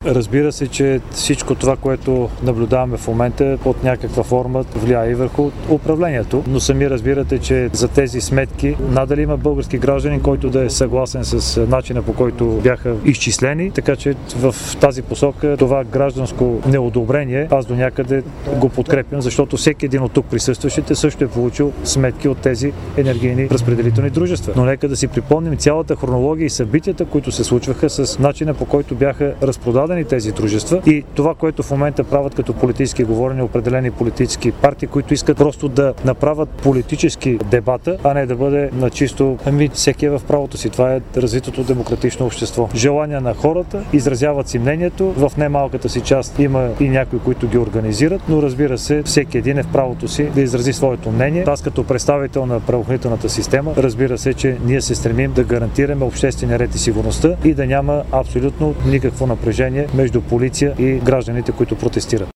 Разбира се, че всичко това, което наблюдаваме в момента, под някаква форма влияе и върху управлението, но сами разбирате, че за тези сметки надали има български гражданин, който да е съгласен с начина, по който бяха изчислени, така че в тази посока това гражданско неодобрение аз до някъде го подкрепям, защото всеки един от тук присъстващите също е получил сметки от тези енергийни разпределителни дружества. Но нека да си припомним цялата хронология и събитията, които се случваха с начина, по който бяха разпродадени тези дружества и това, което в момента правят като политически говорени определени политически партии, които искат просто да направят политически дебата, а не да бъде на чисто всеки е в правото си. Това е развитото демократично общество. Желания на хората, изразяват си мнението, в немалката си част има и някои, които ги организират, но разбира се, всеки един е в правото си да изрази своето мнение. Аз като представител на правоохранителната система, разбира се, че ние се стремим да гарантираме обществения ред и сигурността и да няма абсолютно никакво напрежение между полиция и гражданите, които протестират.